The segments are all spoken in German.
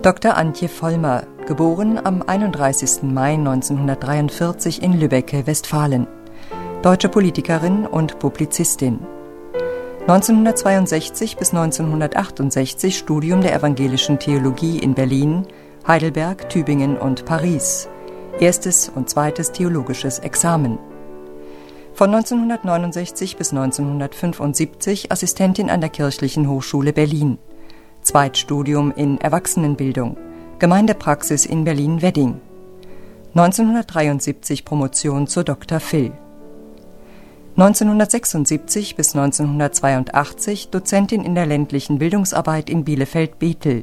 Dr. Antje Vollmer, geboren am 31. Mai 1943 in Lübbecke, Westfalen. Deutsche Politikerin und Publizistin. 1962 bis 1968 Studium der evangelischen Theologie in Berlin, Heidelberg, Tübingen und Paris. Erstes und zweites theologisches Examen. Von 1969 bis 1975 Assistentin an der Kirchlichen Hochschule Berlin. Zweitstudium in Erwachsenenbildung, Gemeindepraxis in Berlin-Wedding. 1973 Promotion zur Dr. Phil. 1976 bis 1982 Dozentin in der ländlichen Bildungsarbeit in Bielefeld-Bethel.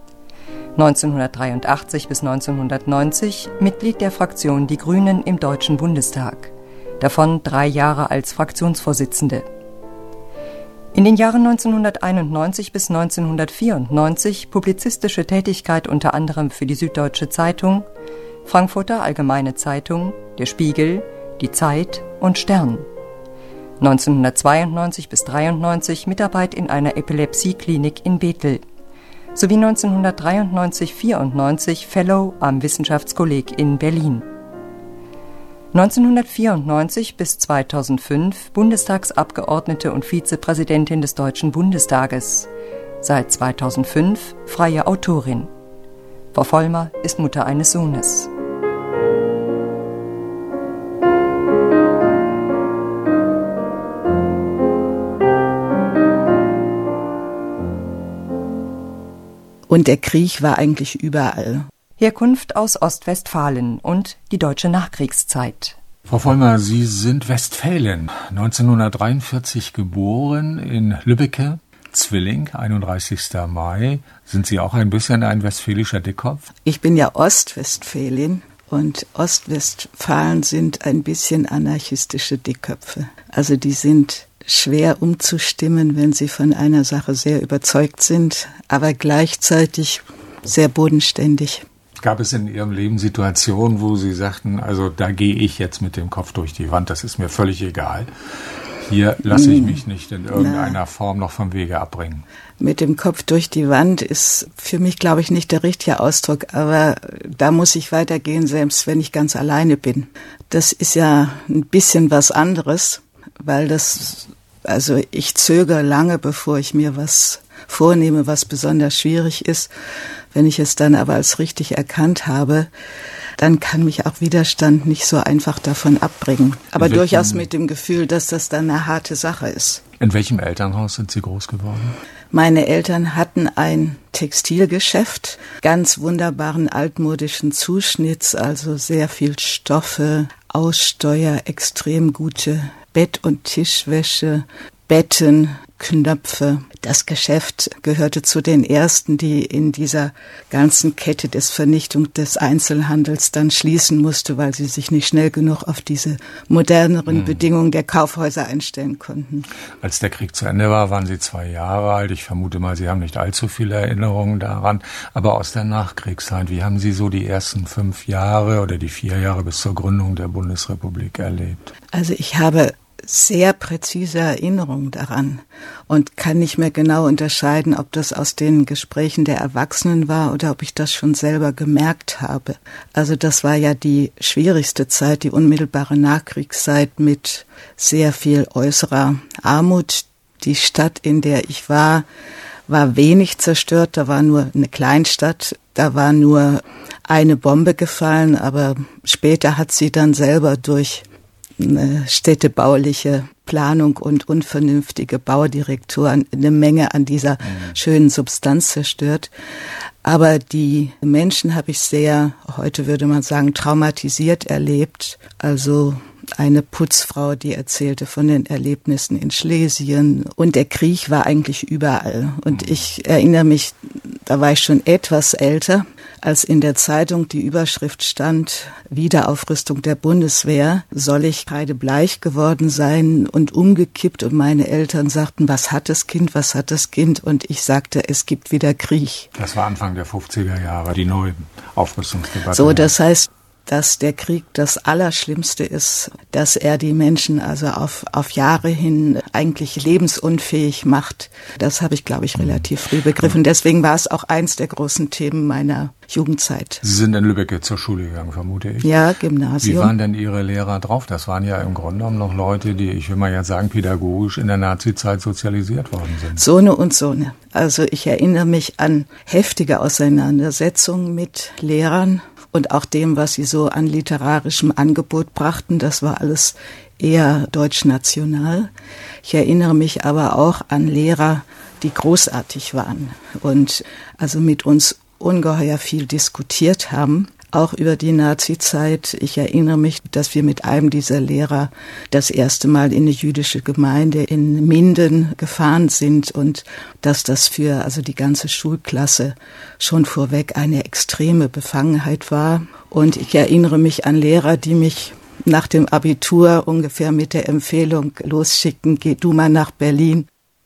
1983 bis 1990 Mitglied der Fraktion Die Grünen im Deutschen Bundestag, davon 3 Jahre als Fraktionsvorsitzende. In den Jahren 1991 bis 1994 publizistische Tätigkeit unter anderem für die Süddeutsche Zeitung, Frankfurter Allgemeine Zeitung, Der Spiegel, Die Zeit und Stern. 1992 bis 1993 Mitarbeit in einer Epilepsieklinik in Bethel, sowie 1993-94 Fellow am Wissenschaftskolleg in Berlin. 1994 bis 2005 Bundestagsabgeordnete und Vizepräsidentin des Deutschen Bundestages. Seit 2005 freie Autorin. Frau Vollmer ist Mutter eines Sohnes. Und der Krieg war eigentlich überall. Herkunft aus Ostwestfalen und die deutsche Nachkriegszeit. Frau Vollmer, Sie sind Westfälin, 1943 geboren in Lübbecke, Zwilling, 31. Mai. Sind Sie auch ein bisschen ein westfälischer Dickkopf? Ich bin ja Ostwestfälin und Ostwestfalen sind ein bisschen anarchistische Dickköpfe. Also die sind schwer umzustimmen, wenn sie von einer Sache sehr überzeugt sind, aber gleichzeitig sehr bodenständig. Gab es in Ihrem Leben Situationen, wo Sie sagten, also da gehe ich jetzt mit dem Kopf durch die Wand, das ist mir völlig egal. Hier lasse ich mich nicht in irgendeiner Form noch vom Wege abbringen. Mit dem Kopf durch die Wand ist für mich, glaube ich, nicht der richtige Ausdruck, aber da muss ich weitergehen, selbst wenn ich ganz alleine bin. Das ist ja ein bisschen was anderes, weil ich zögere lange, bevor ich mir was vornehme, was besonders schwierig ist. Wenn ich es dann aber als richtig erkannt habe, dann kann mich auch Widerstand nicht so einfach davon abbringen. Aber durchaus mit dem Gefühl, dass das dann eine harte Sache ist. In welchem Elternhaus sind Sie groß geworden? Meine Eltern hatten ein Textilgeschäft, ganz wunderbaren altmodischen Zuschnitts, also sehr viel Stoffe, Aussteuer, extrem gute Bett- und Tischwäsche, Betten, Knöpfe. Das Geschäft gehörte zu den ersten, die in dieser ganzen Kette des Vernichtung des Einzelhandels dann schließen musste, weil sie sich nicht schnell genug auf diese moderneren Bedingungen der Kaufhäuser einstellen konnten. Als der Krieg zu Ende war, waren Sie 2 Jahre alt. Ich vermute mal, Sie haben nicht allzu viele Erinnerungen daran. Aber aus der Nachkriegszeit, wie haben Sie so die ersten 5 Jahre oder die 4 Jahre bis zur Gründung der Bundesrepublik erlebt? Also ich habe sehr präzise Erinnerung daran und kann nicht mehr genau unterscheiden, ob das aus den Gesprächen der Erwachsenen war oder ob ich das schon selber gemerkt habe. Also das war ja die schwierigste Zeit, die unmittelbare Nachkriegszeit mit sehr viel äußerer Armut. Die Stadt, in der ich war wenig zerstört, da war nur eine Kleinstadt, da war nur eine Bombe gefallen, aber später hat sie dann selber durch eine städtebauliche Planung und unvernünftige Baudirektoren eine Menge an dieser schönen Substanz zerstört. Aber die Menschen habe ich sehr, heute würde man sagen, traumatisiert erlebt. Also eine Putzfrau, die erzählte von den Erlebnissen in Schlesien. Und der Krieg war eigentlich überall. Und ich erinnere mich, da war ich schon etwas älter, als in der Zeitung die Überschrift stand, Wiederaufrüstung der Bundeswehr, soll ich kreidebleich geworden sein und umgekippt. Und meine Eltern sagten, was hat das Kind, was hat das Kind? Und ich sagte, es gibt wieder Krieg. Das war Anfang der 50er Jahre, die neue Aufrüstungsdebatte. So, das heißt, dass der Krieg das Allerschlimmste ist, dass er die Menschen also auf Jahre hin eigentlich lebensunfähig macht. Das habe ich, glaube ich, relativ früh begriffen. Deswegen war es auch eins der großen Themen meiner Jugendzeit. Sie sind in Lübeck zur Schule gegangen, vermute ich. Ja, Gymnasium. Wie waren denn Ihre Lehrer drauf? Das waren ja im Grunde genommen noch Leute, die, ich will mal jetzt sagen, pädagogisch in der Nazizeit sozialisiert worden sind. So eine und so eine. Also ich erinnere mich an heftige Auseinandersetzungen mit Lehrern und auch dem, was sie so an literarischem Angebot brachten. Das war alles eher deutschnational. Ich erinnere mich aber auch an Lehrer, die großartig waren und also mit uns ungeheuer viel diskutiert haben, auch über die Nazizeit. Ich erinnere mich, dass wir mit einem dieser Lehrer das erste Mal in eine jüdische Gemeinde in Minden gefahren sind und dass das für also die ganze Schulklasse schon vorweg eine extreme Befangenheit war. Und ich erinnere mich an Lehrer, die mich nach dem Abitur ungefähr mit der Empfehlung losschickten, geh du mal nach Berlin.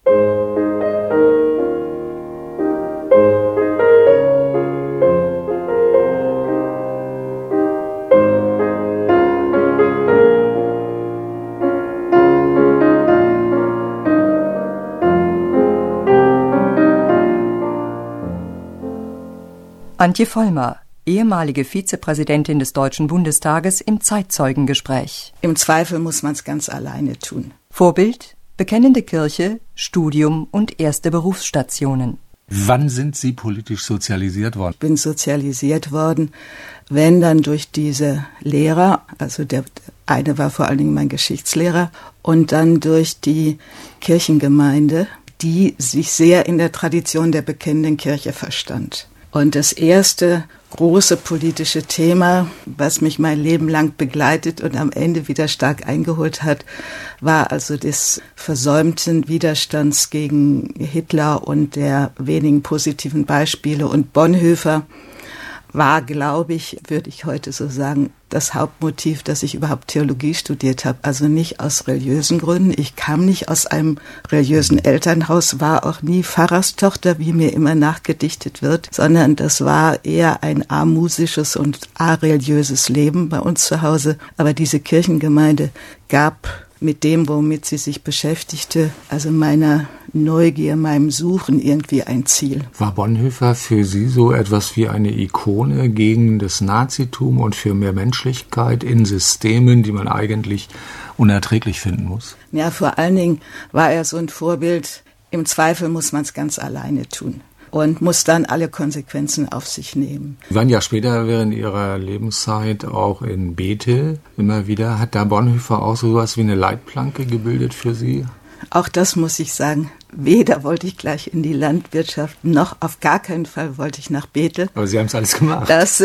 Antje Vollmer, ehemalige Vizepräsidentin des Deutschen Bundestages im Zeitzeugengespräch. Im Zweifel muss man es ganz alleine tun. Vorbild, bekennende Kirche, Studium und erste Berufsstationen. Wann sind Sie politisch sozialisiert worden? Ich bin sozialisiert worden, wenn dann durch diese Lehrer, also der eine war vor allen Dingen mein Geschichtslehrer, und dann durch die Kirchengemeinde, die sich sehr in der Tradition der bekennenden Kirche verstand. Und das erste große politische Thema, was mich mein Leben lang begleitet und am Ende wieder stark eingeholt hat, war also des versäumten Widerstands gegen Hitler und der wenigen positiven Beispiele. Und Bonhoeffer war, glaube ich, würde ich heute so sagen, das Hauptmotiv, dass ich überhaupt Theologie studiert habe. Also nicht aus religiösen Gründen. Ich kam nicht aus einem religiösen Elternhaus, war auch nie Pfarrerstochter, wie mir immer nachgedichtet wird, sondern das war eher ein amusisches und areligiöses Leben bei uns zu Hause. Aber diese Kirchengemeinde gab mit dem, womit sie sich beschäftigte, also meiner Neugier, meinem Suchen irgendwie ein Ziel. War Bonhoeffer für Sie so etwas wie eine Ikone gegen das Nazitum und für mehr Menschlichkeit in Systemen, die man eigentlich unerträglich finden muss? Ja, vor allen Dingen war er so ein Vorbild. Im Zweifel muss man es ganz alleine tun und muss dann alle Konsequenzen auf sich nehmen. Sie waren ja später während Ihrer Lebenszeit auch in Bethel immer wieder. Hat da Bonhoeffer auch so etwas wie eine Leitplanke gebildet für Sie? Auch das muss ich sagen. Weder wollte ich gleich in die Landwirtschaft, noch auf gar keinen Fall wollte ich nach Bethel. Aber Sie haben es alles gemacht. Das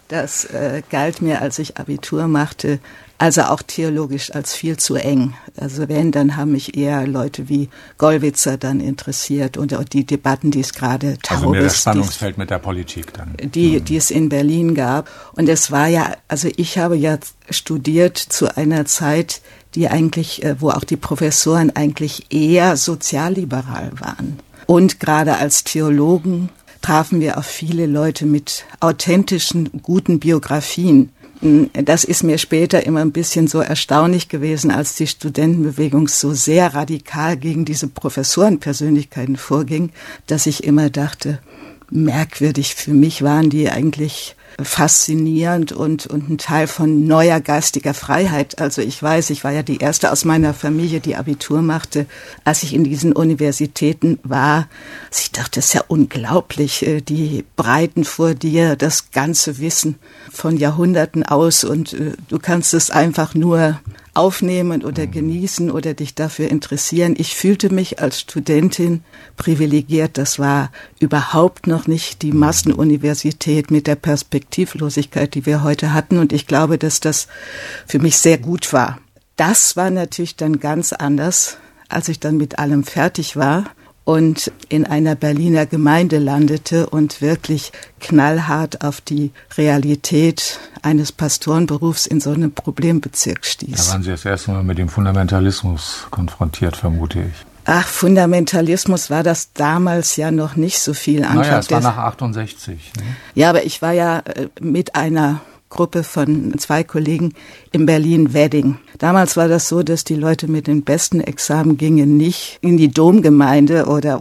galt mir, als ich Abitur machte, also auch theologisch als viel zu eng. Also wenn, dann haben mich eher Leute wie Gollwitzer dann interessiert und auch die Debatten, die es gerade also mehr das Spannungsfeld mit der Politik dann. Die es in Berlin gab. Und es war ja, also ich habe ja studiert zu einer Zeit, die eigentlich, wo auch die Professoren eigentlich eher sozialliberal waren. Und gerade als Theologen trafen wir auf viele Leute mit authentischen, guten Biografien. Das ist mir später immer ein bisschen so erstaunlich gewesen, als die Studentenbewegung so sehr radikal gegen diese Professorenpersönlichkeiten vorging, dass ich immer dachte, merkwürdig, für mich waren die eigentlich faszinierend und ein Teil von neuer geistiger Freiheit. Also ich weiß, ich war ja die erste aus meiner Familie, die Abitur machte, als ich in diesen Universitäten war. Ich dachte, das ist ja unglaublich, die breiten vor dir das ganze Wissen von Jahrhunderten aus und du kannst es einfach nur aufnehmen oder genießen oder dich dafür interessieren. Ich fühlte mich als Studentin privilegiert. Das war überhaupt noch nicht die Massenuniversität mit der Perspektivlosigkeit, die wir heute hatten. Und ich glaube, dass das für mich sehr gut war. Das war natürlich dann ganz anders, als ich dann mit allem fertig war und in einer Berliner Gemeinde landete und wirklich knallhart auf die Realität eines Pastorenberufs in so einem Problembezirk stieß. Da waren Sie das erste Mal mit dem Fundamentalismus konfrontiert, vermute ich. Ach, Fundamentalismus war das damals ja noch nicht so viel. Naja, es war nach 68. Ne? Ja, aber ich war ja mit einer Gruppe von 2 Kollegen in Berlin-Wedding. Damals war das so, dass die Leute mit den besten Examen gingen nicht in die Domgemeinde oder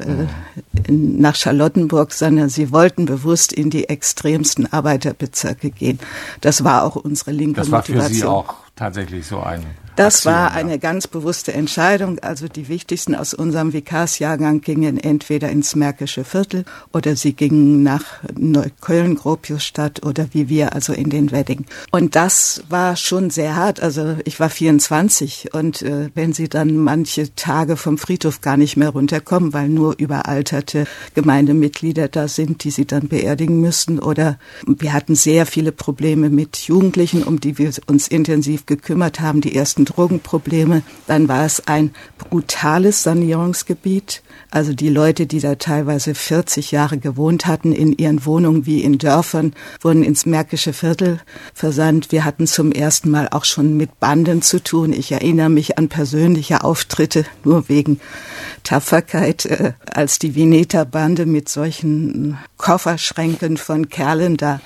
nach Charlottenburg, sondern sie wollten bewusst in die extremsten Arbeiterbezirke gehen. Das war auch unsere linke Motivation. Das war für Sie auch tatsächlich so ein Das war eine ganz bewusste Entscheidung. Also die wichtigsten aus unserem Vikarsjahrgang gingen entweder ins Märkische Viertel oder sie gingen nach Neukölln, Gropiusstadt oder wie wir, also in den Wedding. Und das war schon sehr hart. Also ich war 24 und wenn Sie dann manche Tage vom Friedhof gar nicht mehr runterkommen, weil nur überalterte Gemeindemitglieder da sind, die Sie dann beerdigen müssen, oder wir hatten sehr viele Probleme mit Jugendlichen, um die wir uns intensiv gekümmert haben, die ersten Drogenprobleme. Dann war es ein brutales Sanierungsgebiet. Also die Leute, die da teilweise 40 Jahre gewohnt hatten in ihren Wohnungen wie in Dörfern, wurden ins Märkische Viertel versandt. Wir hatten zum ersten Mal auch schon mit Banden zu tun. Ich erinnere mich an persönliche Auftritte, nur wegen Tapferkeit, als die Vineta-Bande mit solchen Kofferschränken von Kerlen da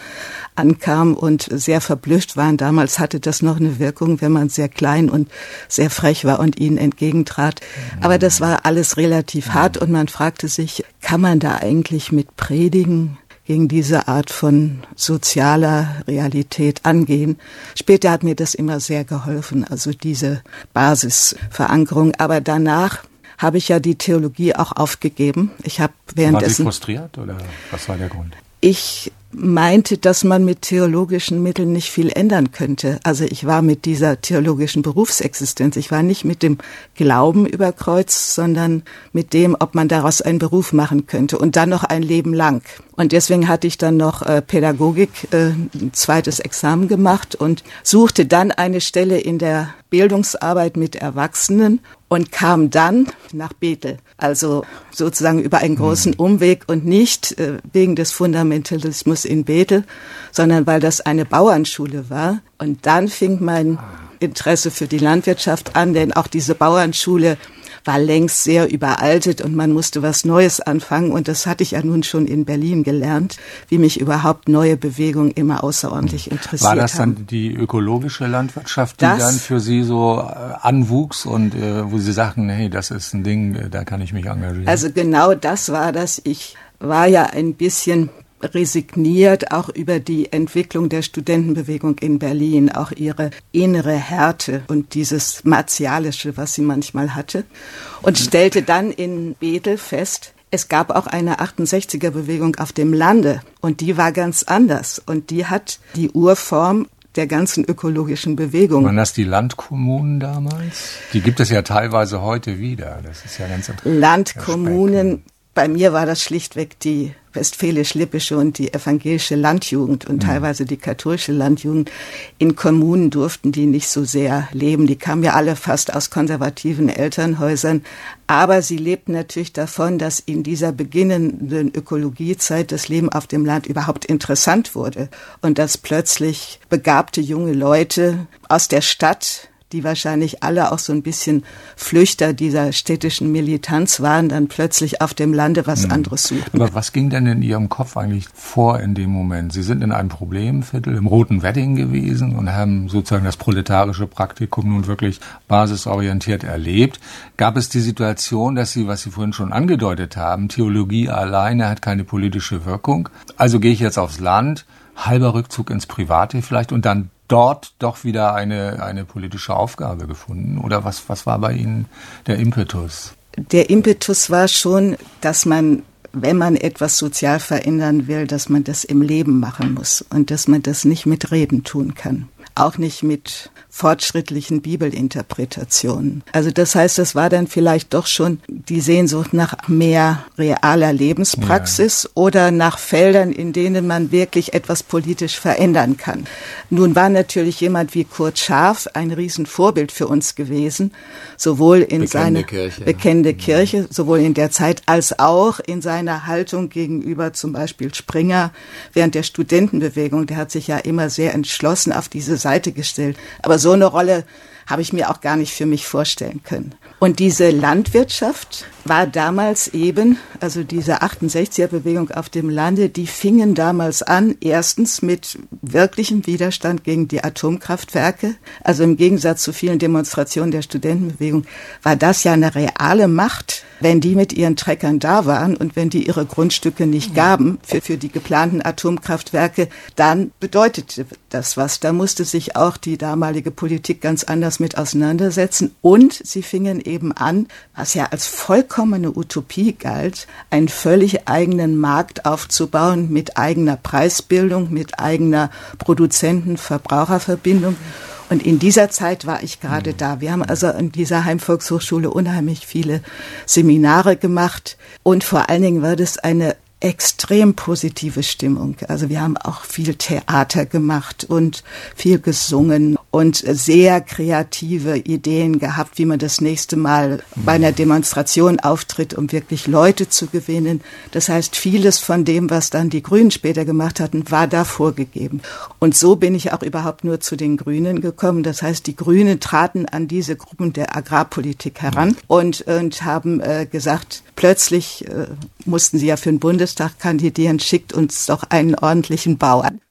ankam und sehr verblüfft waren. Damals hatte das noch eine Wirkung, wenn man sehr klein und sehr frech war und ihnen entgegentrat. Aber das war alles relativ hart und man fragte sich, kann man da eigentlich mit Predigen gegen diese Art von sozialer Realität angehen? Später hat mir das immer sehr geholfen, also diese Basisverankerung. Aber danach habe ich ja die Theologie auch aufgegeben. Ich habe währenddessen... War Sie frustriert oder was war der Grund? Ich meinte, dass man mit theologischen Mitteln nicht viel ändern könnte. Also ich war mit dieser theologischen Berufsexistenz, ich war nicht mit dem Glauben überkreuzt, sondern mit dem, ob man daraus einen Beruf machen könnte und dann noch ein Leben lang. Und deswegen hatte ich dann noch Pädagogik, ein zweites Examen gemacht und suchte dann eine Stelle in der Bildungsarbeit mit Erwachsenen und kam dann nach Bethel. Also sozusagen über einen großen Umweg und nicht wegen des Fundamentalismus in Bethel, sondern weil das eine Bauernschule war. Und dann fing mein Interesse für die Landwirtschaft an, denn auch diese Bauernschule war längst sehr überaltet und man musste was Neues anfangen. Und das hatte ich ja nun schon in Berlin gelernt, wie mich überhaupt neue Bewegungen immer außerordentlich interessiert haben. War das dann die ökologische Landwirtschaft, die dann für Sie so anwuchs und wo Sie sagten, hey, das ist ein Ding, da kann ich mich engagieren? Also genau das war das. Ich war ja ein bisschen resigniert, auch über die Entwicklung der Studentenbewegung in Berlin, auch ihre innere Härte und dieses Martialische, was sie manchmal hatte, und stellte dann in Bethel fest, es gab auch eine 68er-Bewegung auf dem Lande und die war ganz anders und die hat die Urform der ganzen ökologischen Bewegung. Waren das die Landkommunen damals? Die gibt es ja teilweise heute wieder. Das ist ja ganz interessant. Landkommunen. Bei mir war das schlichtweg die westfälisch-lippische und die evangelische Landjugend und teilweise die katholische Landjugend. In Kommunen durften die nicht so sehr leben. Die kamen ja alle fast aus konservativen Elternhäusern. Aber sie lebten natürlich davon, dass in dieser beginnenden Ökologiezeit das Leben auf dem Land überhaupt interessant wurde. Und dass plötzlich begabte junge Leute aus der Stadt, die wahrscheinlich alle auch so ein bisschen Flüchter dieser städtischen Militanz waren, dann plötzlich auf dem Lande was anderes suchten. Aber was ging denn in Ihrem Kopf eigentlich vor in dem Moment? Sie sind in einem Problemviertel im Roten Wedding gewesen und haben sozusagen das proletarische Praktikum nun wirklich basisorientiert erlebt. Gab es die Situation, dass Sie, was Sie vorhin schon angedeutet haben, Theologie alleine hat keine politische Wirkung, also gehe ich jetzt aufs Land, halber Rückzug ins Private vielleicht und dann dort doch wieder eine politische Aufgabe gefunden? Oder was war bei Ihnen der Impetus? Der Impetus war schon, dass man, wenn man etwas sozial verändern will, dass man das im Leben machen muss und dass man das nicht mit Reden tun kann. Auch nicht mit fortschrittlichen Bibelinterpretationen. Also das heißt, das war dann vielleicht doch schon die Sehnsucht nach mehr realer Lebenspraxis oder nach Feldern, in denen man wirklich etwas politisch verändern kann. Nun war natürlich jemand wie Kurt Scharf ein Riesenvorbild für uns gewesen, sowohl in seiner bekennende Kirche, sowohl in der Zeit als auch in seiner Haltung gegenüber zum Beispiel Springer während der Studentenbewegung. Der hat sich ja immer sehr entschlossen auf diese Seite gestellt. Aber so eine Rolle habe ich mir auch gar nicht für mich vorstellen können. Und diese Landwirtschaft war damals eben, also diese 68er-Bewegung auf dem Lande, die fingen damals an, erstens mit wirklichem Widerstand gegen die Atomkraftwerke. Also im Gegensatz zu vielen Demonstrationen der Studentenbewegung war das ja eine reale Macht, wenn die mit ihren Treckern da waren und wenn die ihre Grundstücke nicht gaben für die geplanten Atomkraftwerke, dann bedeutete das was. Da musste sich auch die damalige Politik ganz anders mit auseinandersetzen. Und sie fingen eben an, was ja als vollkommene Utopie galt, einen völlig eigenen Markt aufzubauen mit eigener Preisbildung, mit eigener Produzenten-Verbraucherverbindung. Und in dieser Zeit war ich gerade da. Wir haben also in dieser Heimvolkshochschule unheimlich viele Seminare gemacht. Und vor allen Dingen war das eine extrem positive Stimmung. Also wir haben auch viel Theater gemacht und viel gesungen und sehr kreative Ideen gehabt, wie man das nächste Mal bei einer Demonstration auftritt, um wirklich Leute zu gewinnen. Das heißt, vieles von dem, was dann die Grünen später gemacht hatten, war da vorgegeben. Und so bin ich auch überhaupt nur zu den Grünen gekommen. Das heißt, die Grünen traten an diese Gruppen der Agrarpolitik heran und haben gesagt, plötzlich mussten sie ja für den Bundestag kandidieren, schickt uns doch einen ordentlichen Bauern.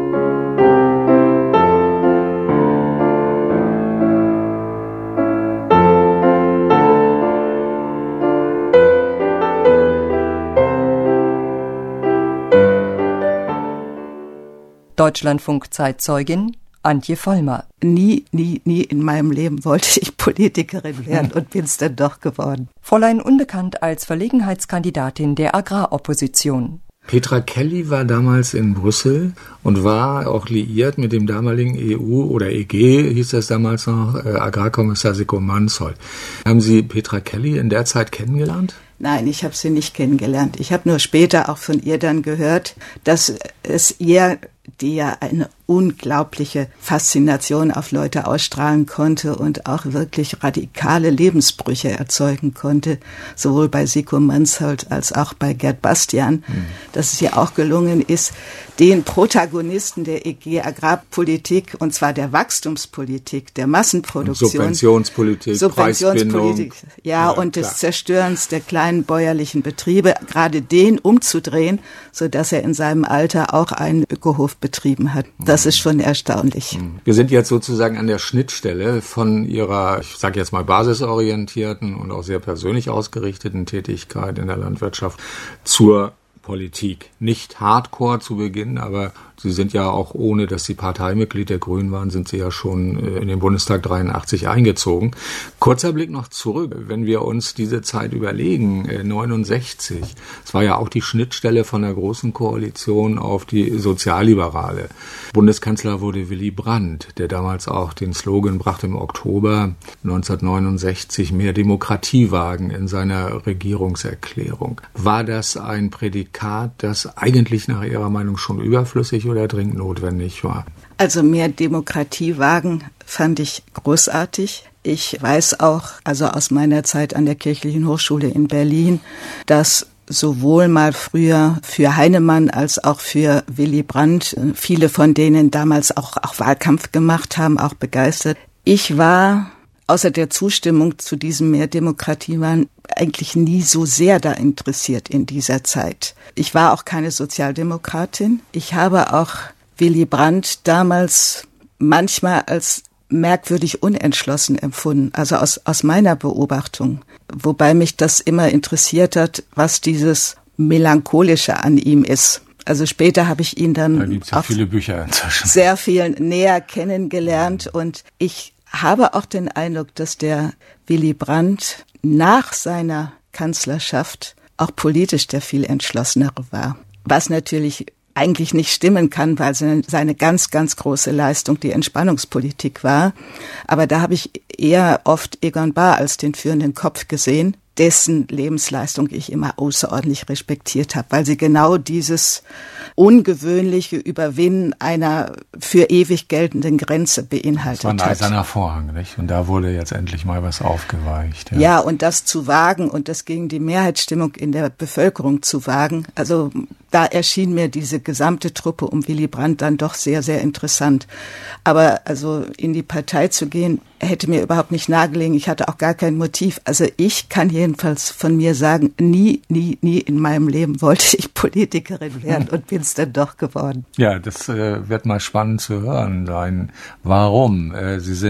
Deutschlandfunk-Zeitzeugin Antje Vollmer. Nie in meinem Leben wollte ich Politikerin werden und bin es dann doch geworden. Fräulein Unbekannt als Verlegenheitskandidatin der Agraropposition. Petra Kelly war damals in Brüssel und war auch liiert mit dem damaligen EU- oder EG, hieß das damals noch, Agrarkommissar Sicko Mansholt. Haben Sie Petra Kelly in der Zeit kennengelernt? Nein, ich habe sie nicht kennengelernt. Ich habe nur später auch von ihr dann gehört, dass es ihr, die ja eine unglaubliche Faszination auf Leute ausstrahlen konnte und auch wirklich radikale Lebensbrüche erzeugen konnte, sowohl bei Sicko Mansholt als auch bei Gerd Bastian, dass es ihr auch gelungen ist, den Protagonisten der EG Agrarpolitik, und zwar der Wachstumspolitik, der Massenproduktion, Subventionspolitik, Preisbindung, ja, und des Zerstörens der kleinen bäuerlichen Betriebe, gerade den umzudrehen, so dass er in seinem Alter auch einen Ökohof betrieben hat. Das ist schon erstaunlich. Wir sind jetzt sozusagen an der Schnittstelle von Ihrer, ich sage jetzt mal basisorientierten und auch sehr persönlich ausgerichteten Tätigkeit in der Landwirtschaft zur Politik. Nicht hardcore zu Beginn, aber Sie sind ja auch, ohne dass Sie Parteimitglied der Grünen waren, sind Sie ja schon in den Bundestag 83 eingezogen. Kurzer Blick noch zurück, wenn wir uns diese Zeit überlegen, 69, es war ja auch die Schnittstelle von der Großen Koalition auf die Sozialliberale. Bundeskanzler wurde Willy Brandt, der damals auch den Slogan brachte im Oktober 1969, mehr Demokratie wagen in seiner Regierungserklärung. War das ein Prädikat, das eigentlich nach Ihrer Meinung schon überflüssig oder dringend notwendig war? Also mehr Demokratie wagen fand ich großartig. Ich weiß auch, also aus meiner Zeit an der Kirchlichen Hochschule in Berlin, dass sowohl mal früher für Heinemann als auch für Willy Brandt, viele von denen damals auch Wahlkampf gemacht haben, auch begeistert. Ich war außer der Zustimmung zu diesem mehr Demokratie waren eigentlich nie so sehr da interessiert in dieser Zeit. Ich war auch keine Sozialdemokratin. Ich habe auch Willy Brandt damals manchmal als merkwürdig unentschlossen empfunden, also aus meiner Beobachtung. Wobei mich das immer interessiert hat, was dieses Melancholische an ihm ist. Also später habe ich ihn dann auch viele Bücher inzwischen sehr viel näher kennengelernt und ich habe auch den Eindruck, dass der Willy Brandt nach seiner Kanzlerschaft auch politisch der viel entschlossenere war. Was natürlich eigentlich nicht stimmen kann, weil seine ganz, ganz große Leistung die Entspannungspolitik war. Aber da habe ich eher oft Egon Bahr als den führenden Kopf gesehen, dessen Lebensleistung ich immer außerordentlich respektiert habe, weil sie genau dieses ungewöhnliche Überwinden einer für ewig geltenden Grenze beinhaltet hat. Das war ein eiserner Vorhang, nicht? Und da wurde jetzt endlich mal was aufgeweicht. Ja, und das zu wagen und das gegen die Mehrheitsstimmung in der Bevölkerung zu wagen, also da erschien mir diese gesamte Truppe um Willy Brandt dann doch sehr, sehr interessant. Aber also in die Partei zu gehen, hätte mir überhaupt nicht nahegelegen. Ich hatte auch gar kein Motiv. Also ich kann jedenfalls von mir sagen, nie in meinem Leben wollte ich Politikerin werden und bin es dann doch geworden. Ja, das wird mal spannend zu hören sein. Warum? Sie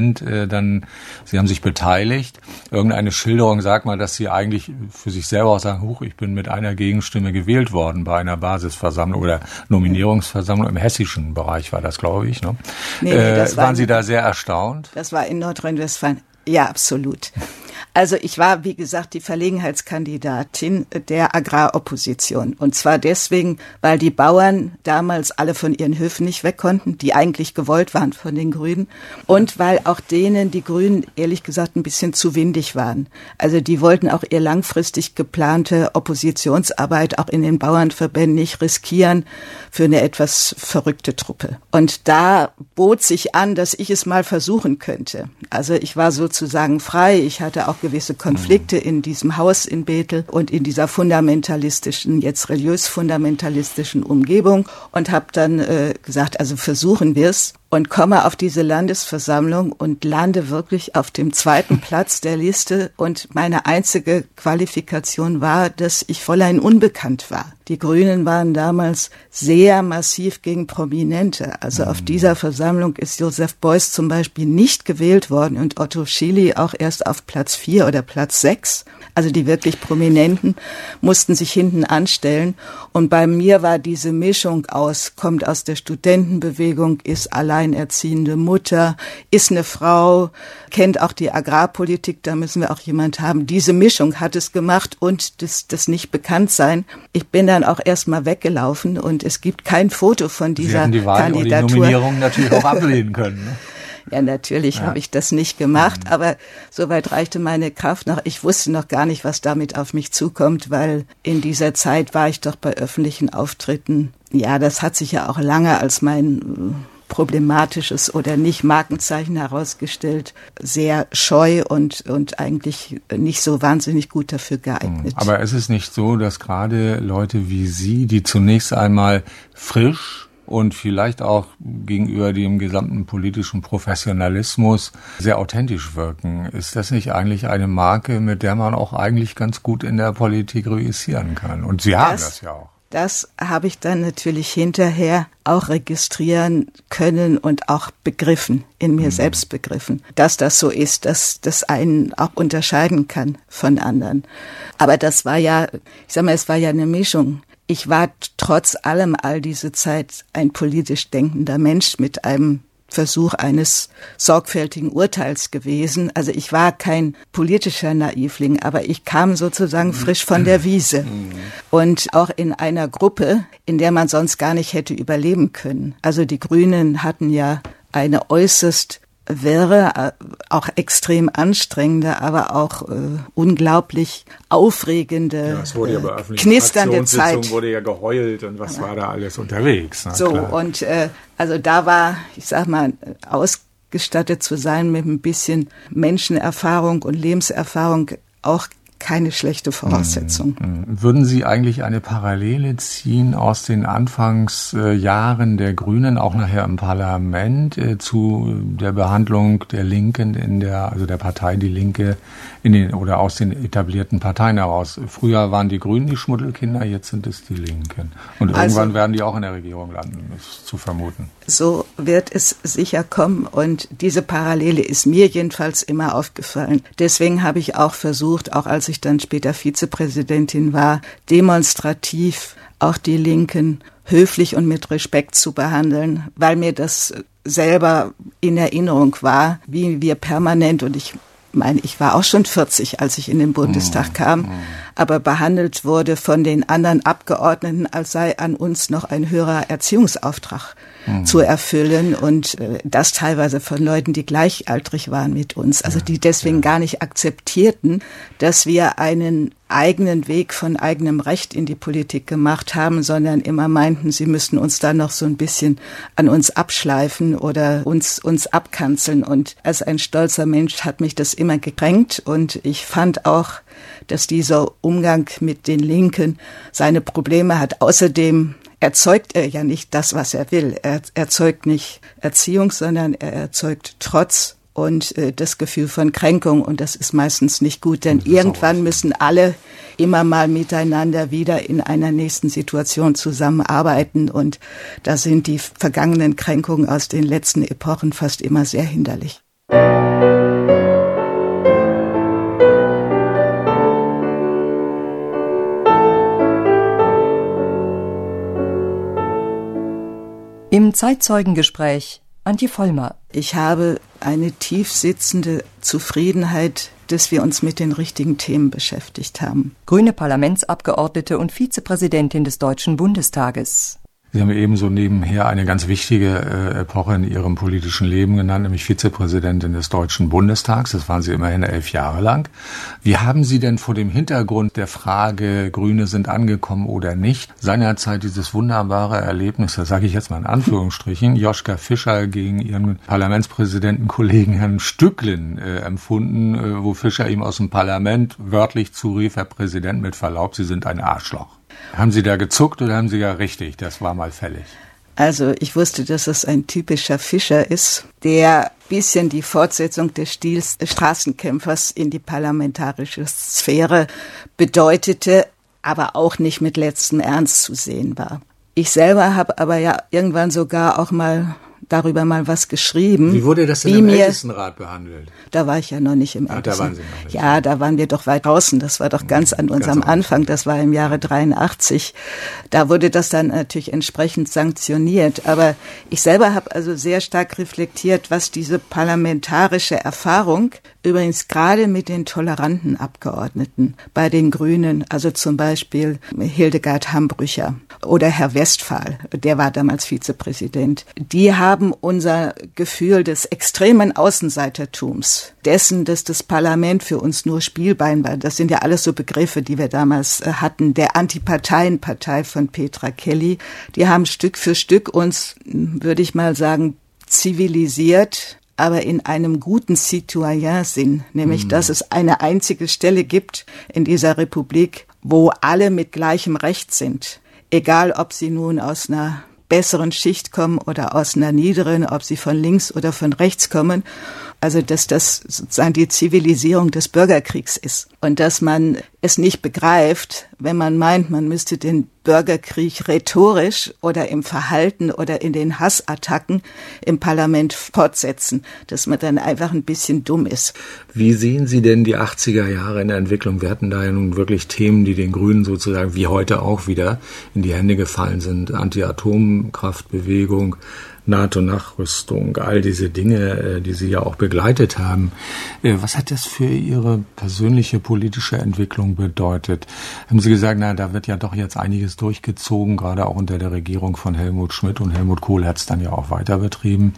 haben sich beteiligt. Irgendeine Schilderung sagt mal, dass Sie eigentlich für sich selber auch sagen, ich bin mit einer Gegenstimme gewählt worden bei einer Basisversammlung oder Nominierungsversammlung im hessischen Bereich war das, glaube ich. Ne? Nee, das waren Sie da sehr erstaunt? Das war in Nordrhein-Westfalen. Ja, absolut. Also ich war, wie gesagt, die Verlegenheitskandidatin der Agraropposition. Und zwar deswegen, weil die Bauern damals alle von ihren Höfen nicht weg konnten, die eigentlich gewollt waren von den Grünen. Und weil auch denen die Grünen, ehrlich gesagt, ein bisschen zu windig waren. Also die wollten auch ihr langfristig geplante Oppositionsarbeit auch in den Bauernverbänden nicht riskieren für eine etwas verrückte Truppe. Und da bot sich an, dass ich es mal versuchen könnte. Also ich war sozusagen frei. Ich hatte auch gewisse Konflikte in diesem Haus in Bethel und in dieser fundamentalistischen, jetzt religiös-fundamentalistischen Umgebung und habe dann gesagt, also versuchen wir es. Und komme auf diese Landesversammlung und lande wirklich auf dem 2. Platz der Liste. Und meine einzige Qualifikation war, dass ich Fräulein Unbekannt war. Die Grünen waren damals sehr massiv gegen Prominente. Also auf dieser Versammlung ist Josef Beuys zum Beispiel nicht gewählt worden und Otto Schily auch erst auf Platz 4 oder Platz 6. Also die wirklich Prominenten mussten sich hinten anstellen. Und bei mir war diese Mischung kommt aus der Studentenbewegung, ist alleinerziehende Mutter, ist eine Frau, kennt auch die Agrarpolitik, da müssen wir auch jemand haben. Diese Mischung hat es gemacht und das Nicht-Bekanntsein. Ich bin dann auch erstmal weggelaufen und es gibt kein Foto von dieser Kandidatur. Sie hätten die Wahl oder die Nominierung natürlich auch ablehnen können, ne? Ja, natürlich habe ich das nicht gemacht, aber soweit reichte meine Kraft noch. Ich wusste noch gar nicht, was damit auf mich zukommt, weil in dieser Zeit war ich doch bei öffentlichen Auftritten. Ja, das hat sich ja auch lange als mein problematisches oder nicht Markenzeichen herausgestellt, sehr scheu und eigentlich nicht so wahnsinnig gut dafür geeignet. Aber ist es nicht so, dass gerade Leute wie Sie, die zunächst einmal frisch und vielleicht auch gegenüber dem gesamten politischen Professionalismus sehr authentisch wirken. Ist das nicht eigentlich eine Marke, mit der man auch eigentlich ganz gut in der Politik reüssieren kann? Und Sie haben das ja auch. Das habe ich dann natürlich hinterher auch registrieren können und auch begriffen, in mir selbst begriffen, dass das so ist, dass das einen auch unterscheiden kann von anderen. Aber das war ja, ich sag mal, es war ja eine Mischung. Ich war trotz allem all diese Zeit ein politisch denkender Mensch mit einem Versuch eines sorgfältigen Urteils gewesen. Also ich war kein politischer Naivling, aber ich kam sozusagen frisch von der Wiese. Und auch in einer Gruppe, in der man sonst gar nicht hätte überleben können. Also die Grünen hatten ja eine äußerst wirre, auch extrem anstrengende, aber auch unglaublich aufregende, knisternde Zeit. Wurde ja geheult und was war da alles unterwegs. Na, so, klar. Und also da war, ich sag mal, ausgestattet zu sein mit ein bisschen Menschenerfahrung und Lebenserfahrung auch keine schlechte Voraussetzung. Würden Sie eigentlich eine Parallele ziehen aus den Anfangsjahren der Grünen, auch nachher im Parlament, zu der Behandlung der Linken also der Partei Die Linke oder aus den etablierten Parteien heraus? Früher waren die Grünen die Schmuddelkinder, jetzt sind es die Linken. Und irgendwann werden die auch in der Regierung landen, ist zu vermuten. So wird es sicher kommen und diese Parallele ist mir jedenfalls immer aufgefallen. Deswegen habe ich auch versucht, auch als ich dann später Vizepräsidentin war, demonstrativ auch die Linken höflich und mit Respekt zu behandeln, weil mir das selber in Erinnerung war, wie wir permanent, und ich meine, ich war auch schon 40, als ich in den Bundestag kam, aber behandelt wurde von den anderen Abgeordneten, als sei an uns noch ein höherer Erziehungsauftrag zu erfüllen und das teilweise von Leuten, die gleichaltrig waren mit uns, also die deswegen gar nicht akzeptierten, dass wir einen eigenen Weg von eigenem Recht in die Politik gemacht haben, sondern immer meinten, sie müssten uns dann noch so ein bisschen an uns abschleifen oder uns abkanzeln. Und als ein stolzer Mensch hat mich das immer gekränkt und ich fand auch, dass dieser Umgang mit den Linken seine Probleme hat. Außerdem erzeugt er ja nicht das, was er will. Er erzeugt nicht Erziehung, sondern er erzeugt Trotz und das Gefühl von Kränkung. Und das ist meistens nicht gut, denn irgendwann müssen alle immer mal miteinander wieder in einer nächsten Situation zusammenarbeiten. Und da sind die vergangenen Kränkungen aus den letzten Epochen fast immer sehr hinderlich. Im Zeitzeugengespräch Antje Vollmer. Ich habe eine tief sitzende Zufriedenheit, dass wir uns mit den richtigen Themen beschäftigt haben. Grüne Parlamentsabgeordnete und Vizepräsidentin des Deutschen Bundestages. Sie haben ebenso nebenher eine ganz wichtige Epoche in Ihrem politischen Leben genannt, nämlich Vizepräsidentin des Deutschen Bundestags. Das waren Sie immerhin 11 Jahre lang. Wie haben Sie denn vor dem Hintergrund der Frage, Grüne sind angekommen oder nicht, seinerzeit dieses wunderbare Erlebnis, das sage ich jetzt mal in Anführungsstrichen, Joschka Fischer gegen Ihren Parlamentspräsidentenkollegen Herrn Stücklen empfunden, wo Fischer ihm aus dem Parlament wörtlich zurief, Herr Präsident, mit Verlaub, Sie sind ein Arschloch. Haben Sie da gezuckt oder haben Sie ja richtig, das war mal fällig? Also ich wusste, dass es ein typischer Fischer ist, der ein bisschen die Fortsetzung des Stils des Straßenkämpfers in die parlamentarische Sphäre bedeutete, aber auch nicht mit letztem Ernst zu sehen war. Ich selber habe aber ja irgendwann sogar auch darüber mal was geschrieben. Wie wurde das denn im Ältestenrat behandelt? Da war ich ja noch nicht im Ältestenrat. Da waren Sie noch nicht. Ja, da waren wir doch weit draußen. Das war doch ganz an unserem Anfang. Das war im Jahre 83. Da wurde das dann natürlich entsprechend sanktioniert. Aber ich selber habe also sehr stark reflektiert, was diese parlamentarische Erfahrung, übrigens gerade mit den toleranten Abgeordneten bei den Grünen, also zum Beispiel Hildegard Hambrücher oder Herr Westphal, der war damals Vizepräsident, die haben unser Gefühl des extremen Außenseitertums, dessen, dass das Parlament für uns nur Spielbein war, das sind ja alles so Begriffe, die wir damals hatten, der Antiparteienpartei von Petra Kelly, die haben Stück für Stück uns, würde ich mal sagen, zivilisiert, aber in einem guten Citoyen-Sinn, nämlich, dass es eine einzige Stelle gibt in dieser Republik, wo alle mit gleichem Recht sind, egal ob sie nun aus einer besseren Schicht kommen oder aus einer niederen, ob sie von links oder von rechts kommen. Also, dass das sozusagen die Zivilisierung des Bürgerkriegs ist und dass man es nicht begreift, wenn man meint, man müsste den Bürgerkrieg rhetorisch oder im Verhalten oder in den Hassattacken im Parlament fortsetzen, dass man dann einfach ein bisschen dumm ist. Wie sehen Sie denn die 80er Jahre in der Entwicklung? Wir hatten da ja nun wirklich Themen, die den Grünen sozusagen wie heute auch wieder in die Hände gefallen sind. Anti-Atomkraftbewegung, NATO-Nachrüstung, all diese Dinge, die Sie ja auch begleitet haben. Was hat das für Ihre persönliche politische Entwicklung bedeutet? Haben Sie gesagt, da wird ja doch jetzt einiges durchgezogen, gerade auch unter der Regierung von Helmut Schmidt, und Helmut Kohl hat es dann ja auch weiter betrieben.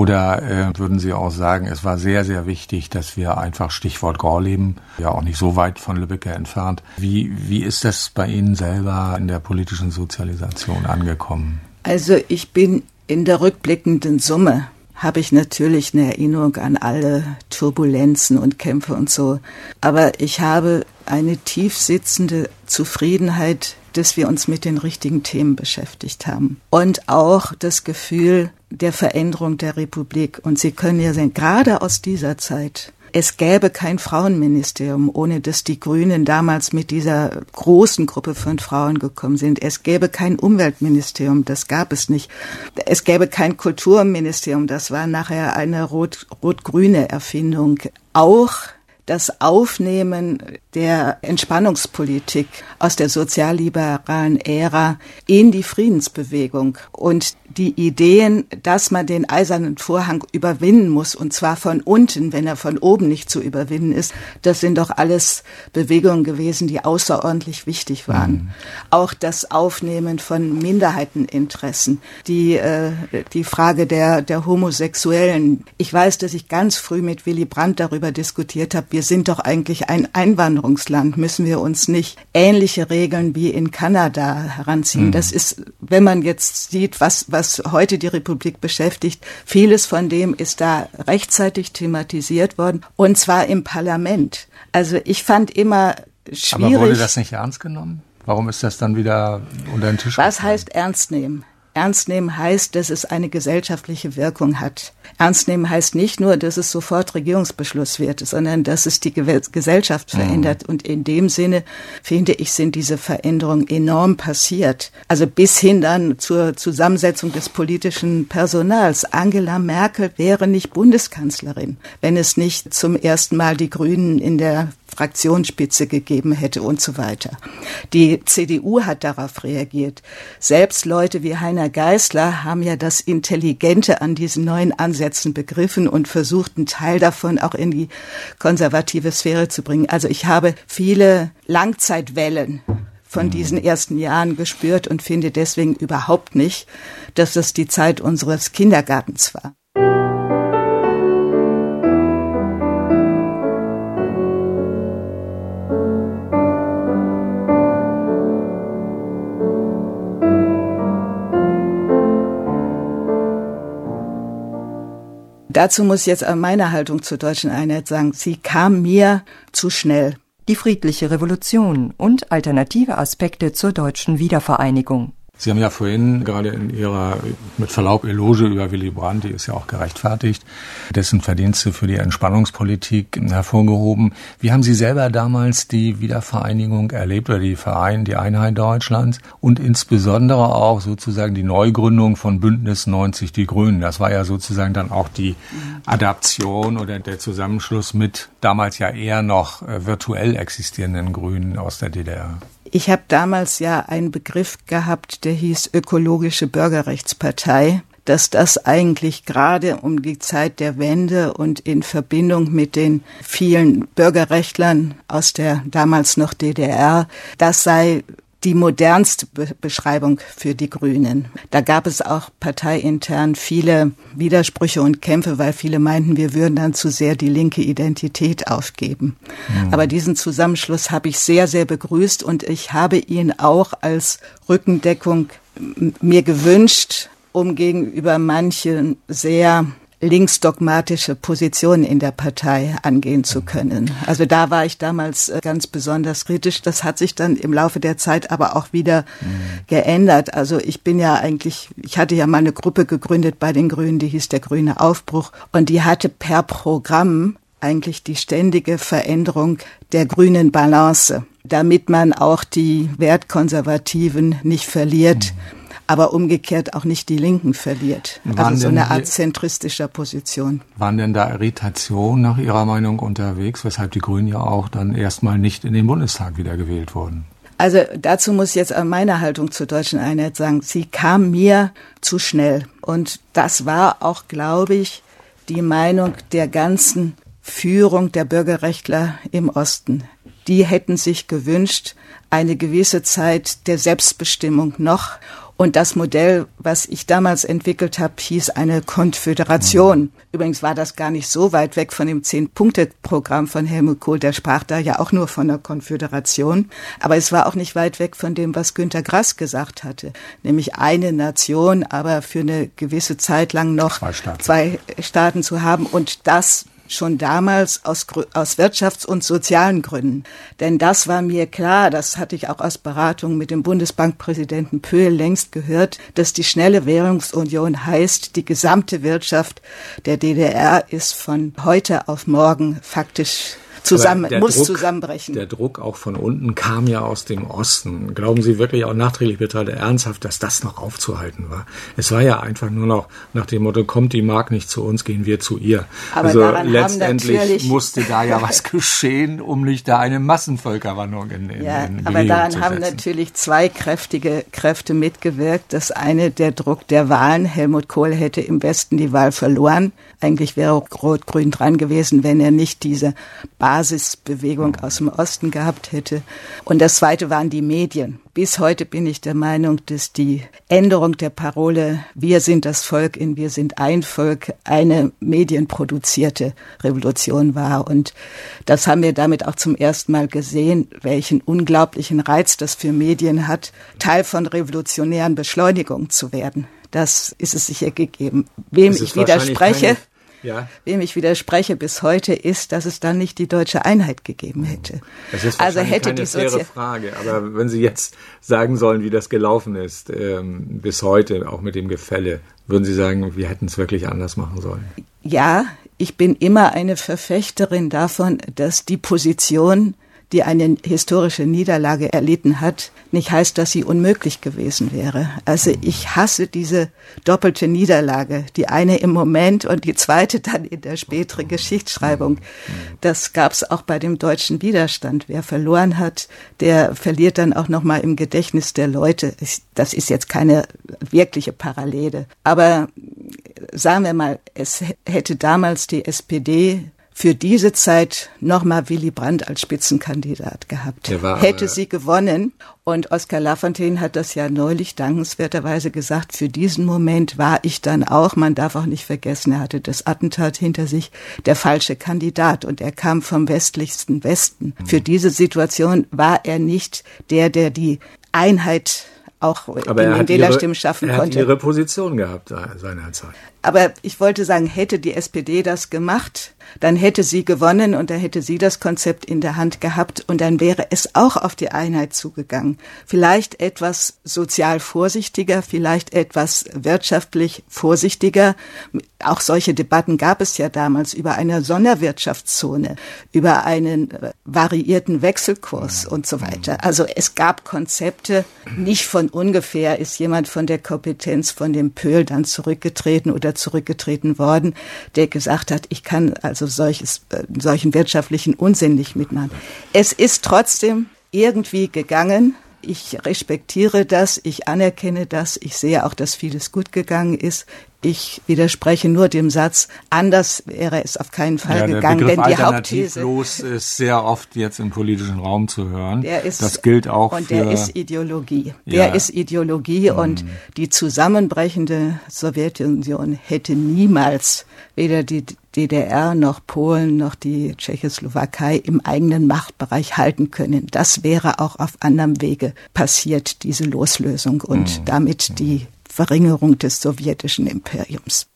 Oder würden Sie auch sagen, es war sehr, sehr wichtig, dass wir einfach, Stichwort Gorleben, ja auch nicht so weit von Lübbecke entfernt. Wie ist das bei Ihnen selber in der politischen Sozialisation angekommen? Also ich bin in der rückblickenden Summe habe ich natürlich eine Erinnerung an alle Turbulenzen und Kämpfe und so. Aber ich habe eine tief sitzende Zufriedenheit, dass wir uns mit den richtigen Themen beschäftigt haben. Und auch das Gefühl der Veränderung der Republik. Und Sie können ja sehen, gerade aus dieser Zeit, es gäbe kein Frauenministerium, ohne dass die Grünen damals mit dieser großen Gruppe von Frauen gekommen sind. Es gäbe kein Umweltministerium, das gab es nicht. Es gäbe kein Kulturministerium, das war nachher eine rot-grüne Erfindung. Auch das Aufnehmen der Entspannungspolitik aus der sozialliberalen Ära in die Friedensbewegung und die Ideen, dass man den eisernen Vorhang überwinden muss, und zwar von unten, wenn er von oben nicht zu überwinden ist, das sind doch alles Bewegungen gewesen, die außerordentlich wichtig waren. Auch das Aufnehmen von Minderheiteninteressen, die Frage der Homosexuellen. Ich weiß, dass ich ganz früh mit Willy Brandt darüber diskutiert habe, wir sind doch eigentlich ein Einwanderungsland, müssen wir uns nicht ähnliche Regeln wie in Kanada heranziehen. Das ist, wenn man jetzt sieht, was heute die Republik beschäftigt, vieles von dem ist da rechtzeitig thematisiert worden, und zwar im Parlament. Also ich fand immer schwierig. Aber wurde das nicht ernst genommen? Warum ist das dann wieder unter den Tisch gefallen? Was heißt ernst nehmen? Ernst nehmen heißt, dass es eine gesellschaftliche Wirkung hat. Ernst nehmen heißt nicht nur, dass es sofort Regierungsbeschluss wird, sondern dass es die Gesellschaft verändert. Und in dem Sinne, finde ich, sind diese Veränderungen enorm passiert. Also bis hin dann zur Zusammensetzung des politischen Personals. Angela Merkel wäre nicht Bundeskanzlerin, wenn es nicht zum ersten Mal die Grünen in der Fraktionsspitze gegeben hätte und so weiter. Die CDU hat darauf reagiert. Selbst Leute wie Heiner Geißler haben ja das Intelligente an diesen neuen Ansätzen begriffen und versucht, einen Teil davon auch in die konservative Sphäre zu bringen. Also ich habe viele Langzeitwellen von diesen ersten Jahren gespürt und finde deswegen überhaupt nicht, dass das die Zeit unseres Kindergartens war. Dazu muss ich jetzt an meine Haltung zur Deutschen Einheit sagen, sie kam mir zu schnell. Die friedliche Revolution und alternative Aspekte zur deutschen Wiedervereinigung. Sie haben ja vorhin gerade in Ihrer, mit Verlaub, Eloge über Willy Brandt, die ist ja auch gerechtfertigt, dessen Verdienste für die Entspannungspolitik hervorgehoben. Wie haben Sie selber damals die Wiedervereinigung erlebt oder die Einheit Deutschlands und insbesondere auch sozusagen die Neugründung von Bündnis 90 Die Grünen? Das war ja sozusagen dann auch die Adaption oder der Zusammenschluss mit damals ja eher noch virtuell existierenden Grünen aus der DDR. Ich habe damals ja einen Begriff gehabt, der hieß Ökologische Bürgerrechtspartei, dass das eigentlich gerade um die Zeit der Wende und in Verbindung mit den vielen Bürgerrechtlern aus der damals noch DDR, das sei die modernste Beschreibung für die Grünen. Da gab es auch parteiintern viele Widersprüche und Kämpfe, weil viele meinten, wir würden dann zu sehr die linke Identität aufgeben. Aber diesen Zusammenschluss habe ich sehr, sehr begrüßt und ich habe ihn auch als Rückendeckung mir gewünscht, um gegenüber manchen sehr linksdogmatische Positionen in der Partei angehen zu können. Also da war ich damals ganz besonders kritisch. Das hat sich dann im Laufe der Zeit aber auch wieder geändert. Also ich hatte ja mal eine Gruppe gegründet bei den Grünen, die hieß der Grüne Aufbruch und die hatte per Programm eigentlich die ständige Veränderung der grünen Balance, damit man auch die Wertkonservativen nicht verliert, aber umgekehrt auch nicht die Linken verliert. Also so eine Art zentristischer Position. Waren denn da Irritationen nach Ihrer Meinung unterwegs, weshalb die Grünen ja auch dann erstmal nicht in den Bundestag wiedergewählt wurden? Also dazu muss ich jetzt an meine Haltung zur Deutschen Einheit sagen, sie kam mir zu schnell. Und das war auch, glaube ich, die Meinung der ganzen Führung der Bürgerrechtler im Osten. Die hätten sich gewünscht, eine gewisse Zeit der Selbstbestimmung noch. Und das Modell, was ich damals entwickelt habe, hieß eine Konföderation. Übrigens war das gar nicht so weit weg von dem 10-Punkte-Programm von Helmut Kohl. Der sprach da ja auch nur von der Konföderation. Aber es war auch nicht weit weg von dem, was Günter Grass gesagt hatte. Nämlich eine Nation, aber für eine gewisse Zeit lang noch zwei Staaten zu haben. Und das schon damals aus wirtschafts- und sozialen Gründen. Denn das war mir klar, das hatte ich auch aus Beratungen mit dem Bundesbankpräsidenten Pöhl längst gehört, dass die schnelle Währungsunion heißt, die gesamte Wirtschaft der DDR ist von heute auf morgen faktisch zusammenbrechen. Der Druck auch von unten kam ja aus dem Osten. Glauben Sie wirklich auch nachträglich betrachtet ernsthaft, dass das noch aufzuhalten war? Es war ja einfach nur noch nach dem Motto, kommt die Mark nicht zu uns, gehen wir zu ihr. Aber also letztendlich musste da ja was geschehen, um nicht da eine Massenvölkerwanderung in aber daran haben natürlich zwei kräftige Kräfte mitgewirkt. Das eine, der Druck der Wahlen. Helmut Kohl hätte im Westen die Wahl verloren. Eigentlich wäre Rot-Grün dran gewesen, wenn er nicht diese Basisbewegung aus dem Osten gehabt hätte. Und das Zweite waren die Medien. Bis heute bin ich der Meinung, dass die Änderung der Parole "Wir sind das Volk" in "Wir sind ein Volk" eine medienproduzierte Revolution war. Und das haben wir damit auch zum ersten Mal gesehen, welchen unglaublichen Reiz das für Medien hat, Teil von revolutionären Beschleunigungen zu werden. Das ist es sicher gegeben. Wem ich widerspreche bis heute ist, dass es dann nicht die deutsche Einheit gegeben hätte. Das ist also hätte keine faire Frage. Aber wenn Sie jetzt sagen sollen, wie das gelaufen ist, bis heute, auch mit dem Gefälle, würden Sie sagen, wir hätten es wirklich anders machen sollen? Ja, ich bin immer eine Verfechterin davon, dass die Position, die eine historische Niederlage erlitten hat, nicht heißt, dass sie unmöglich gewesen wäre. Also ich hasse diese doppelte Niederlage, die eine im Moment und die zweite dann in der späteren Geschichtsschreibung. Das gab es auch bei dem deutschen Widerstand. Wer verloren hat, der verliert dann auch nochmal im Gedächtnis der Leute. Das ist jetzt keine wirkliche Parallele. Aber sagen wir mal, es hätte damals die SPD für diese Zeit nochmal Willy Brandt als Spitzenkandidat gehabt. Hätte sie gewonnen. Und Oskar Lafontaine hat das ja neulich dankenswerterweise gesagt, für diesen Moment war ich dann auch, man darf auch nicht vergessen, er hatte das Attentat hinter sich, der falsche Kandidat. Und er kam vom westlichsten Westen. Für diese Situation war er nicht der die Einheit auch in den Wählerstimmen schaffen konnte. Er hat ihre Position gehabt seinerzeit. Aber ich wollte sagen, hätte die SPD das gemacht, dann hätte sie gewonnen und dann hätte sie das Konzept in der Hand gehabt und dann wäre es auch auf die Einheit zugegangen. Vielleicht etwas sozial vorsichtiger, vielleicht etwas wirtschaftlich vorsichtiger. Auch solche Debatten gab es ja damals über eine Sonderwirtschaftszone, über einen variierten Wechselkurs und so weiter. Also es gab Konzepte, nicht von ungefähr ist jemand von der Kompetenz von dem Pöhl dann zurückgetreten worden, der gesagt hat, ich kann also solchen wirtschaftlichen Unsinn nicht mitmachen. Es ist trotzdem irgendwie gegangen. Ich respektiere das, ich anerkenne das, ich sehe auch, dass vieles gut gegangen ist. Ich widerspreche nur dem Satz, anders wäre es auf keinen Fall gegangen, denn die Hauptthese ist sehr oft jetzt im politischen Raum zu hören. Das gilt auch und der ist Ideologie. Der ist Ideologie und die zusammenbrechende Sowjetunion hätte niemals weder die DDR noch Polen noch die Tschechoslowakei im eigenen Machtbereich halten können. Das wäre auch auf anderem Wege passiert, diese Loslösung und damit die Verringerung des sowjetischen Imperiums.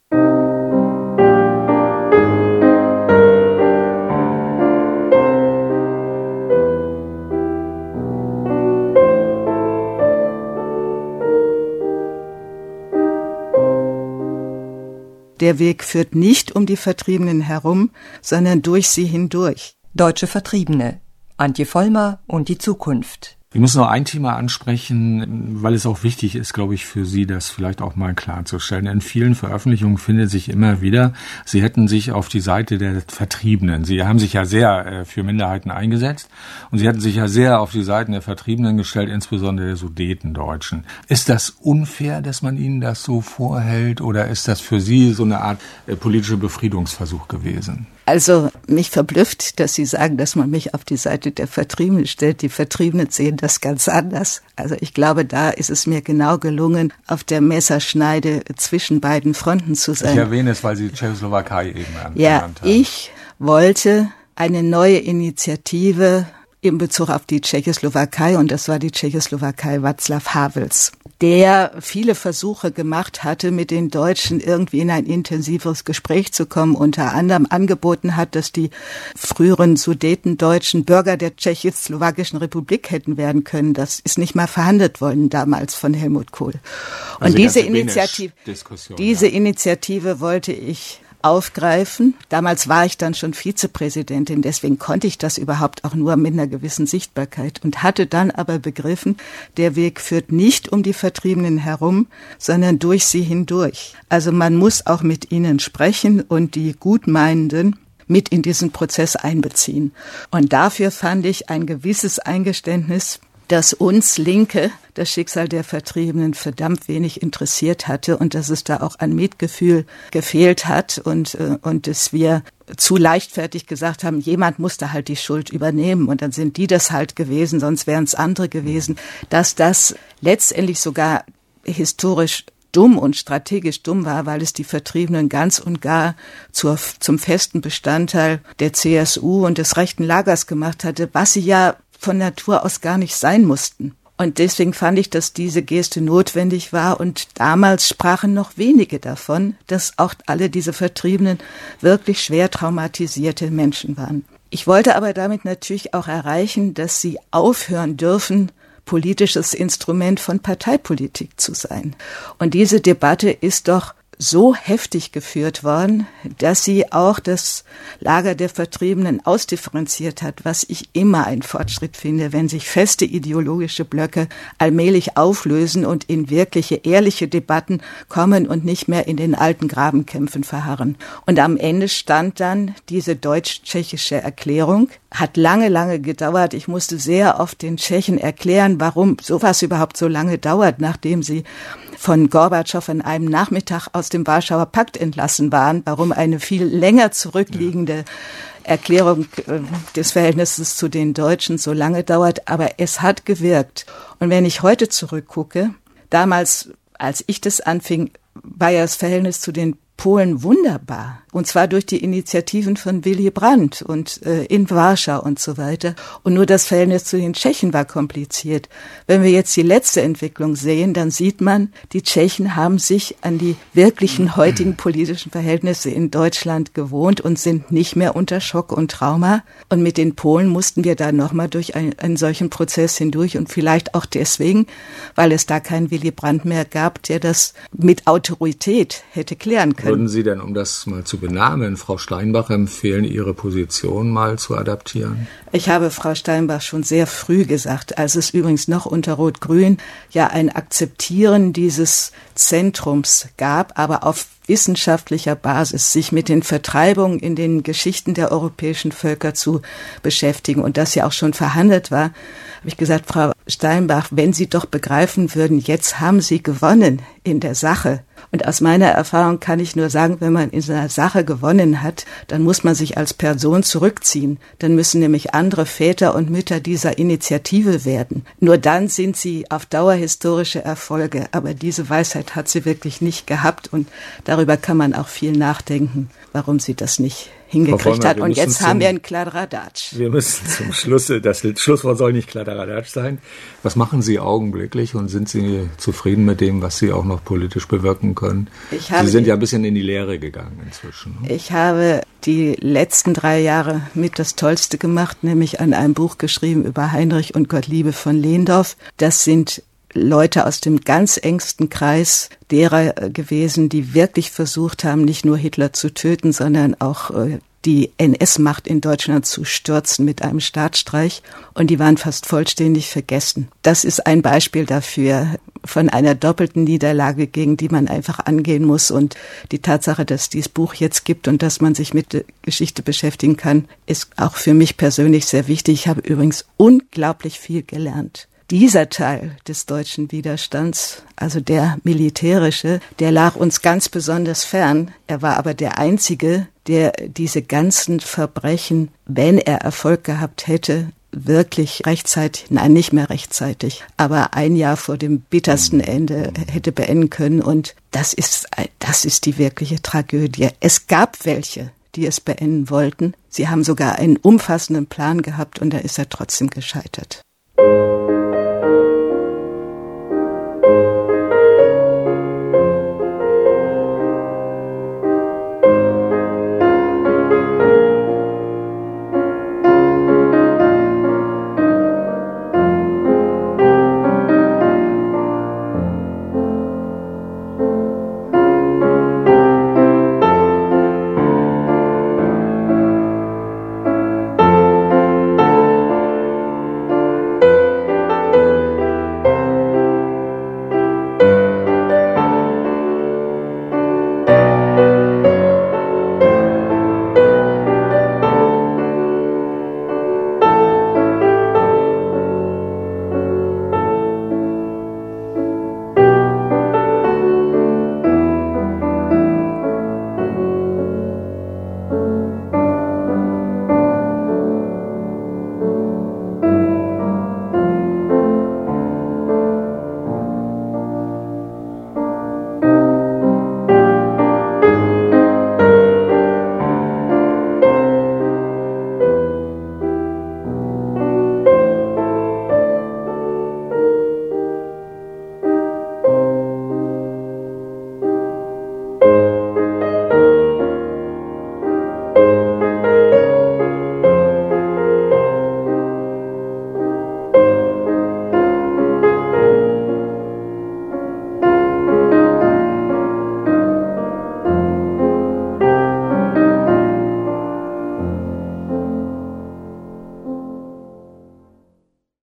Der Weg führt nicht um die Vertriebenen herum, sondern durch sie hindurch. Deutsche Vertriebene, Antje Vollmer und die Zukunft. Ich muss noch ein Thema ansprechen, weil es auch wichtig ist, glaube ich, für Sie, das vielleicht auch mal klarzustellen. In vielen Veröffentlichungen findet sich immer wieder, Sie hätten sich auf die Seite der Vertriebenen. Sie haben sich ja sehr für Minderheiten eingesetzt und Sie hätten sich ja sehr auf die Seiten der Vertriebenen gestellt, insbesondere der Sudetendeutschen. Ist das unfair, dass man Ihnen das so vorhält oder ist das für Sie so eine Art politischer Befriedungsversuch gewesen? Also mich verblüfft, dass Sie sagen, dass man mich auf die Seite der Vertriebenen stellt. Die Vertriebenen sehen das ganz anders. Also ich glaube, da ist es mir genau gelungen, auf der Messerschneide zwischen beiden Fronten zu sein. Ich erwähne es, weil Sie Tschechoslowakei eben genannt haben. Ja, ich wollte eine neue Initiative in Bezug auf die Tschechoslowakei und das war die Tschechoslowakei Václav Havels, der viele Versuche gemacht hatte, mit den Deutschen irgendwie in ein intensiveres Gespräch zu kommen, unter anderem angeboten hat, dass die früheren Sudetendeutschen Bürger der Tschechoslowakischen Republik hätten werden können. Das ist nicht mal verhandelt worden damals von Helmut Kohl. Und also diese Initiative wollte ich aufgreifen. Damals war ich dann schon Vizepräsidentin, deswegen konnte ich das überhaupt auch nur mit einer gewissen Sichtbarkeit und hatte dann aber begriffen, der Weg führt nicht um die Vertriebenen herum, sondern durch sie hindurch. Also man muss auch mit ihnen sprechen und die Gutmeinenden mit in diesen Prozess einbeziehen. Und dafür fand ich ein gewisses Eingeständnis, dass uns Linke das Schicksal der Vertriebenen verdammt wenig interessiert hatte und dass es da auch an Mitgefühl gefehlt hat und dass wir zu leichtfertig gesagt haben, jemand musste halt die Schuld übernehmen und dann sind die das halt gewesen, sonst wären es andere gewesen, dass das letztendlich sogar historisch dumm und strategisch dumm war, weil es die Vertriebenen ganz und gar zum festen Bestandteil der CSU und des rechten Lagers gemacht hatte, was sie ja von Natur aus gar nicht sein mussten. Und deswegen fand ich, dass diese Geste notwendig war und damals sprachen noch wenige davon, dass auch alle diese Vertriebenen wirklich schwer traumatisierte Menschen waren. Ich wollte aber damit natürlich auch erreichen, dass sie aufhören dürfen, politisches Instrument von Parteipolitik zu sein. Und diese Debatte ist doch so heftig geführt worden, dass sie auch das Lager der Vertriebenen ausdifferenziert hat, was ich immer ein Fortschritt finde, wenn sich feste ideologische Blöcke allmählich auflösen und in wirkliche, ehrliche Debatten kommen und nicht mehr in den alten Grabenkämpfen verharren. Und am Ende stand dann diese deutsch-tschechische Erklärung, hat lange, lange gedauert. Ich musste sehr oft den Tschechen erklären, warum sowas überhaupt so lange dauert, nachdem sie von Gorbatschow an einem Nachmittag aus dem Warschauer Pakt entlassen waren, warum eine viel länger zurückliegende Erklärung des Verhältnisses zu den Deutschen so lange dauert. Aber es hat gewirkt. Und wenn ich heute zurückgucke, damals, als ich das anfing, war ja das Verhältnis zu den Polen wunderbar. Und zwar durch die Initiativen von Willy Brandt und in Warschau und so weiter. Und nur das Verhältnis zu den Tschechen war kompliziert. Wenn wir jetzt die letzte Entwicklung sehen, dann sieht man, die Tschechen haben sich an die wirklichen heutigen politischen Verhältnisse in Deutschland gewohnt und sind nicht mehr unter Schock und Trauma. Und mit den Polen mussten wir da nochmal durch einen solchen Prozess hindurch und vielleicht auch deswegen, weil es da keinen Willy Brandt mehr gab, der das mit Autorität hätte klären können. Würden Sie denn, um das mal zu benamen, Frau Steinbach empfehlen, Ihre Position mal zu adaptieren? Ich habe Frau Steinbach schon sehr früh gesagt, als es übrigens noch unter Rot-Grün ja ein Akzeptieren dieses Zentrums gab, aber auf wissenschaftlicher Basis, sich mit den Vertreibungen in den Geschichten der europäischen Völker zu beschäftigen und das ja auch schon verhandelt war, habe ich gesagt, Frau Steinbach, wenn Sie doch begreifen würden, jetzt haben Sie gewonnen in der Sache. Und aus meiner Erfahrung kann ich nur sagen, wenn man in einer Sache gewonnen hat, dann muss man sich als Person zurückziehen. Dann müssen nämlich andere Väter und Mütter dieser Initiative werden. Nur dann sind sie auf Dauer historische Erfolge. Aber diese Weisheit hat sie wirklich nicht gehabt. Und darüber kann man auch viel nachdenken, warum sie das nicht hingekriegt hat. Und jetzt haben wir einen Kladderadatsch. Wir müssen zum Schluss, das Schlusswort soll nicht Kladderadatsch sein. Was machen Sie augenblicklich und sind Sie zufrieden mit dem, was Sie auch noch politisch bewirken können? Sie sind ja ein bisschen in die Lehre gegangen inzwischen. Ich habe die letzten 3 Jahre mit das Tollste gemacht, nämlich an einem Buch geschrieben über Heinrich und Gottliebe von Lehndorff. Das sind Leute aus dem ganz engsten Kreis derer gewesen, die wirklich versucht haben, nicht nur Hitler zu töten, sondern auch die NS-Macht in Deutschland zu stürzen mit einem Staatsstreich. Und die waren fast vollständig vergessen. Das ist ein Beispiel dafür von einer doppelten Niederlage, gegen die man einfach angehen muss. Und die Tatsache, dass dieses Buch jetzt gibt und dass man sich mit der Geschichte beschäftigen kann, ist auch für mich persönlich sehr wichtig. Ich habe übrigens unglaublich viel gelernt. Dieser Teil des deutschen Widerstands, also der militärische, der lag uns ganz besonders fern. Er war aber der einzige, der diese ganzen Verbrechen, wenn er Erfolg gehabt hätte, wirklich rechtzeitig, nein, nicht mehr rechtzeitig, aber 1 Jahr vor dem bittersten Ende hätte beenden können. Und das ist die wirkliche Tragödie. Es gab welche, die es beenden wollten. Sie haben sogar einen umfassenden Plan gehabt und da ist er trotzdem gescheitert.